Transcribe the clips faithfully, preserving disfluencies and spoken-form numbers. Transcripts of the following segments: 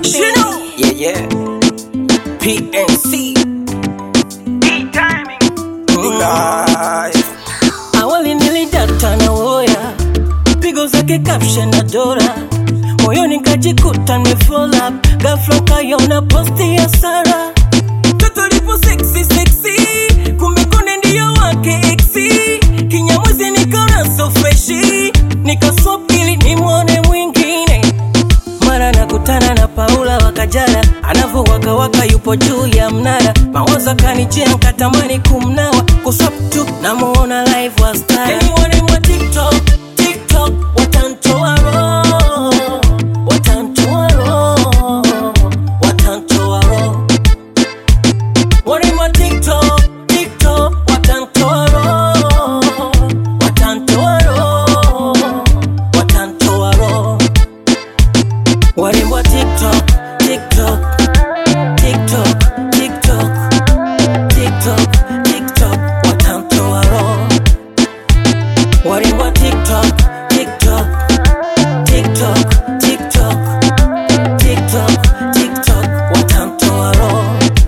Chino. Yeah, yeah. P N C. P-timing. Live. Awali nilidata na woya, pigo zake caption na dora, moyoni kajikuta nimefall up, ghafla kaiona posti ya Sara. Toto lipo sexy sexy, kumbe konde ndiyo wake exi. Kinyamwezi nikaona so freshi, nikaswap ili nimwone mwingine. Mara nakutana na Paula wakajala, anavo waka waka yupo juu ya mnara. Mawazo kanijia nkatamani kumnawa, kuswap tu na muona live wa star. Anyone mwa TikTok, TikTok, watantoa roho, watantoa roho, watantoa roho. Wale mwa TikTok, TikTok, watantoa roho, watantoa roho, watantoa roho. Wale mwa TikTok, TikTok, TikTok, TikTok, TikTok, TikTok, watantoa roho. Wale mwa TikTok, TikTok, TikTok, TikTok, TikTok, TikTok, watantoa roho.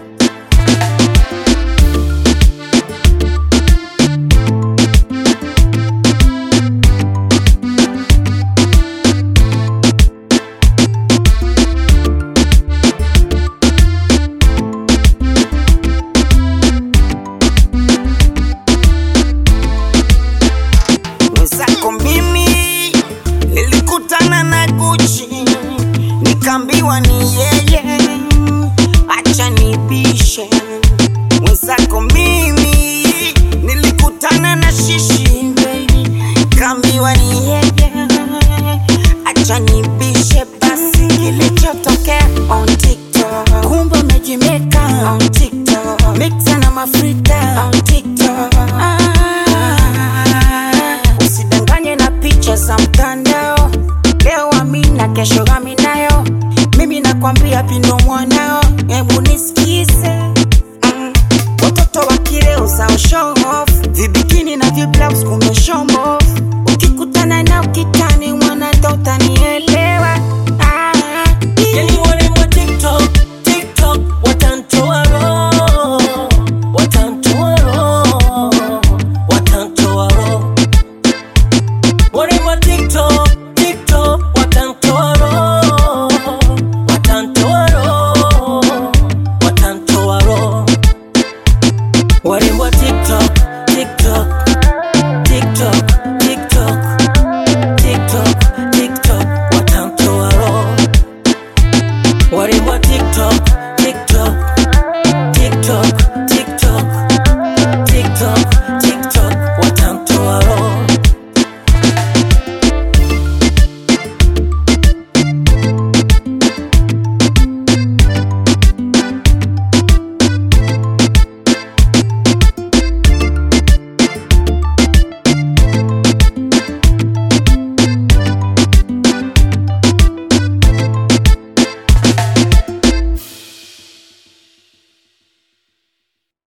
Mwenzako mimi nilikutana na Gucci, nikambiwa ni yeye, acha nibishe. Mwenzako mimi